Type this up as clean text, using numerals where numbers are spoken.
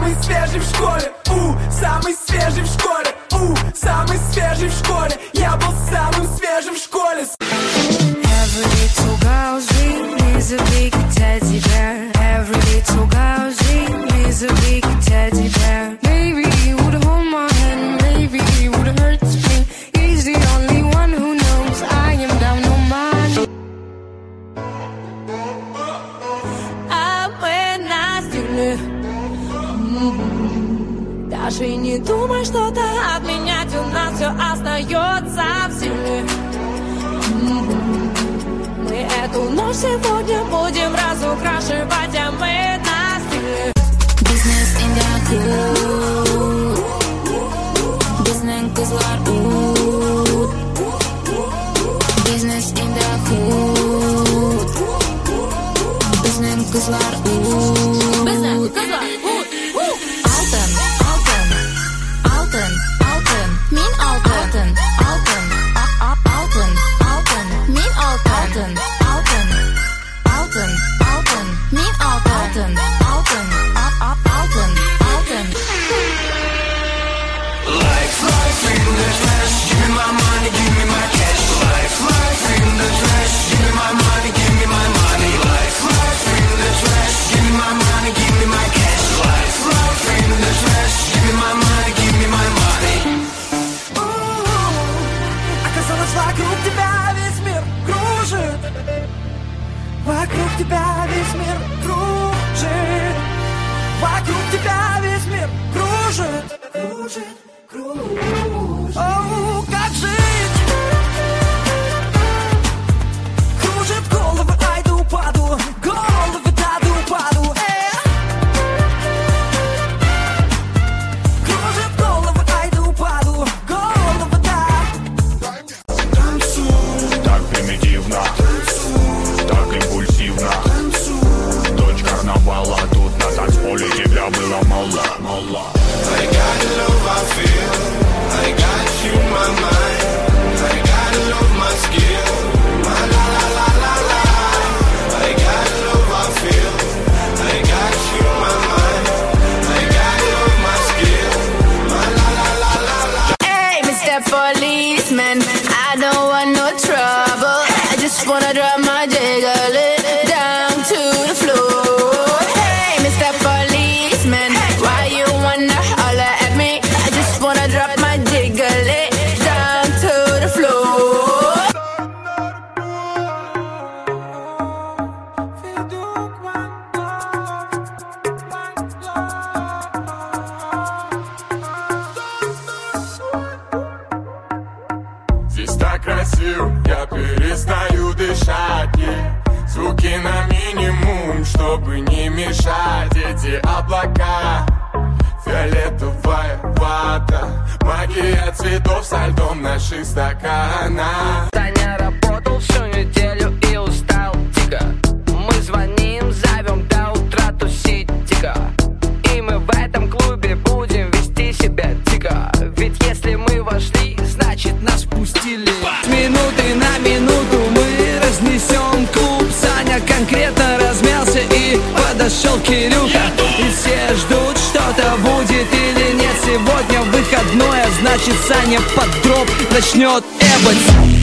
самый свежий в школе, самый свежий в школе, самый свежий в школе. Я был самым свежим в школе. Every little girl's dream is a big teddy bear. Every little girl's dream is a big teddy bear. Maybe he would hold my hand, maybe he would hurt me. He's the only one who knows I am down on my. А мы на стиле. Даже не думай что-то отменять, у нас все остается в силе. Мы эту ночь сегодня будем разукрашивать, а мы на стиле. Business in the hood. Business kızlar hood. Business in the hood. Business kızlar hood. Business kızlar hood. Altın, altın, altın, altın. Min altın, altın, altın, altın. Min altın, altın, altın, altın. Min altın, altın, altın, altın. Life in the trash, give me my money, give me my cash. Life in the trash, give me my money, give me my money. Life in the trash, give me my money, give me my cash. Life in the trash, give me my money, give me my money. Оказалось, вокруг тебя весь мир кружит. Вокруг тебя весь мир кружит. Вокруг тебя весь мир кружит. Кружит, кружит. Оу, как жить? Кружит головы, айду паду. Головы даду паду. Кружит головы, айду паду. Головы да. Так примитивно, так импульсивно. Дочь карнавала, тут на танцполе тебя было мало, мало. I got the love I feel, I got you in my mind, I got the love my skill, my la la la la la. I got the love I feel, I got you in my mind, I got the love my skill, my la la la la la. Hey, Mr. Policeman, I don't want no trouble. I just wanna drop my jiggle it down to the floor. Hey, Mr. Policeman, why you wanna holler at me? I just wanna drop my jiggle it down to the floor. Здесь так красиво, я перестаю дышать, звуки на минимум, чтобы не мешать. Эти облака, фиолетовая вата, магия цветов со льдом наших стаканах. Таня работал всю неделю и устал дико. Мы звоним, зовем до утра тусить дико. И мы в этом клубе будем вести себя дико. Ведь если мы вошли, значит нас пустили. С минуты на минуту мы разнесем клуб. Саня конкретно размялся и подошел Кирюха. И все ждут, что-то будет или нет. Сегодня выходной, а значит Саня под дроп начнет эбать.